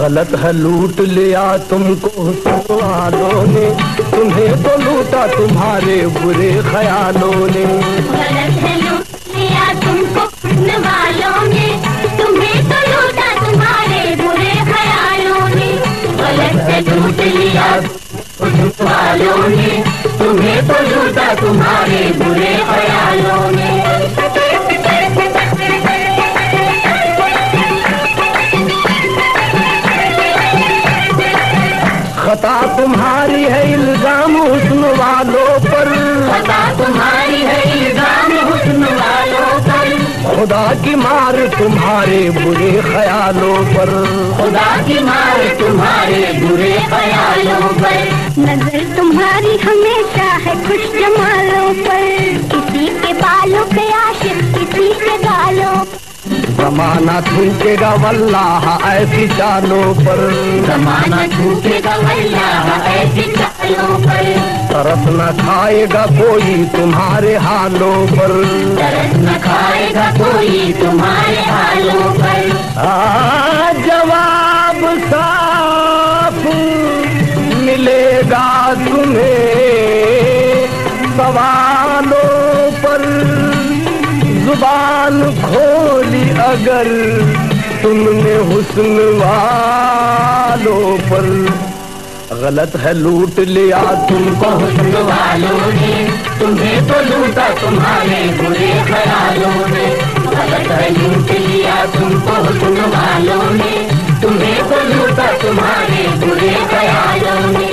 गलत है लूट लिया तुमको हुस्न वालों ने, तुम्हें तो लूटा तुम्हारे बुरे ख्यालों ने। गलत है लूट लिया तुमको हुस्न वालों ने, तुम्हें तो लूटा तुम्हारे बुरे ख्यालों ने। गलत है लूट लिया हुस्न वालों ने, तुम्हें तो लूटा तुम्हारे बुरे ख्यालों ने। खता तुम्हारी है इल्जाम हुस्न वालों पर, खता तुम्हारी है इल्जाम हुस्न वालों पर। खुदा की मार तुम्हारे बुरे ख्यालों पर, खुदा की मार तुम्हारे बुरे ख्यालों पर। नजर तुम्हारी हमेशा है खुश जमालों पर, किसी के बालों पे आशिक किसी के गालों। जमाना थूकेगा वल्लाह ऐसी चालों पर, जमाना थूकेगा वल्लाह ऐसी चालों पर। तरस न खाएगा कोई तुम्हारे हालों पर, तरस न खाएगा कोई तुम्हारे हालों पर। जवाब साफ मिलेगा तुम्हें सवालों पर, जुबान खोली अगर तुमने हुस्न वालों पर। गलत है लूट लिया तुमको हुस्न वालों ने, तुम्हें तो लूटा तुम्हारे बुरे ख्यालों ने। गलत है लूट लिया तुमको हुस्न वालों ने, तुम्हें तो लूटा तुम्हारे बुरे ख्यालों ने।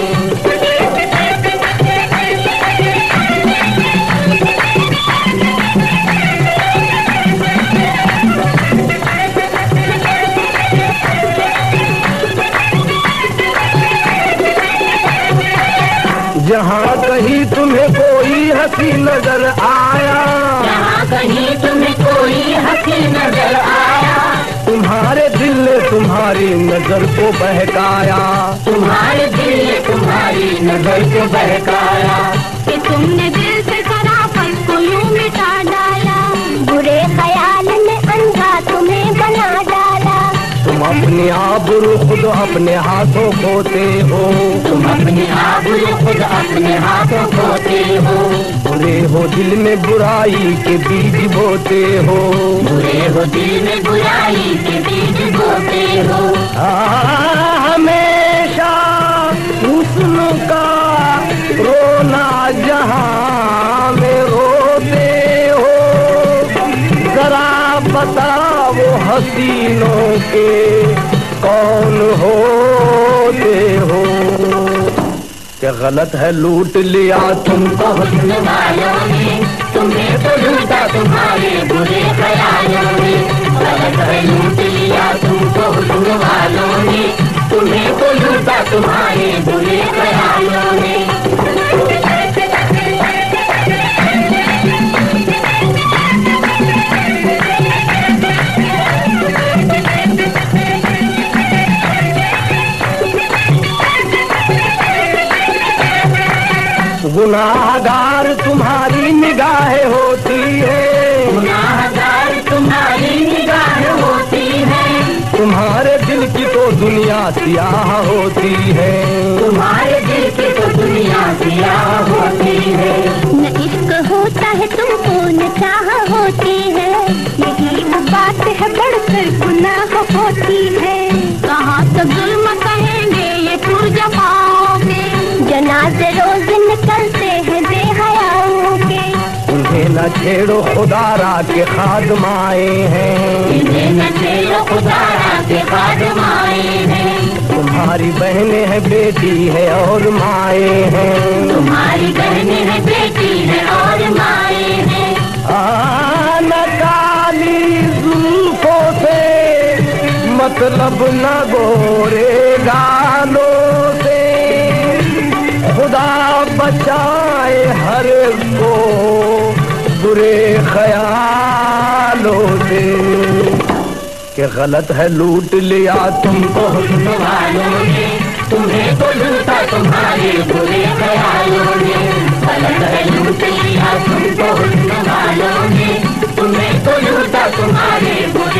जहाँ कहीं तुम्हें कोई हंसी नजर आया, जहाँ कहीं तुम्हें कोई हंसी नजर आया। तुम्हारे दिल ने तुम्हारी नजर को बहकाया, तुम्हारे दिल ने तुम्हारी नजर को बहकाया। कि तुमने दिल से शराफत को यूं मिटा डाला, बुरे ख्याल में अंधा तुम्हें बना डाला। तुम अपनी आबरू खुद अपने हाथों खोते हो, तुम अपनी आबरू खुद अपने हाथों खोते हो। बुरे हो दिल में बुराई के बीज बोते हो, बुरे हो दिल में बुराई के बीज बोते हो। हमेशा हुस्न का रोना जहां में रोते हो, जरा बताओ हसीनों के कौन होते हो। क्या गलत है लूट लिया तुमको हुस्न वालों ने, तुम्हें तो लूटा तुम्हारे बुरे ख्यालों ने। गलत है लूट लिया तुमको हुस्न वालों ने, तुम्हें तो लूटा तुम्हारे बुरे ख्यालों ने। गुनाहगार तुम्हारी निगाहें होती है, गुनाहगार तुम्हारी निगाह होती है। तुम्हारे दिल की तो दुनिया सियाह होती है, तुम्हारे दिल की तो दुनिया सियाह होती है। न इश्क होता है तुमको न चाह होती है, यही वो बात है बढ़कर गुनाह होती है। कहाँ तक जुल्म कहेंगे ये पुरजमाओं के, जनाज़े रोज निकलते हैं बेहयाओं के। उन्हें न छेड़ो खुदारा के खादमाए हैं, इन्हें न छेड़ो खुदारा के खादमाए हैं। तुम्हारी बहनें हैं बेटी है और माए हैं, तुम्हारी बहनें हैं बेटी है और माए हैं। न काली जुल्फों से मतलब न गोरे गालों से, खुदा बचाए हर को बुरे ख्यालों से। कि गलत है लूट लिया तुमको हुस्न वालों ने, तुम्हें तो लूटा तुम्हारे बुरे ख्यालों ने। गलत है लूट लिया तुमको हुस्न वालों ने, तुम्हें तो लूटा तुम्हारे बुरे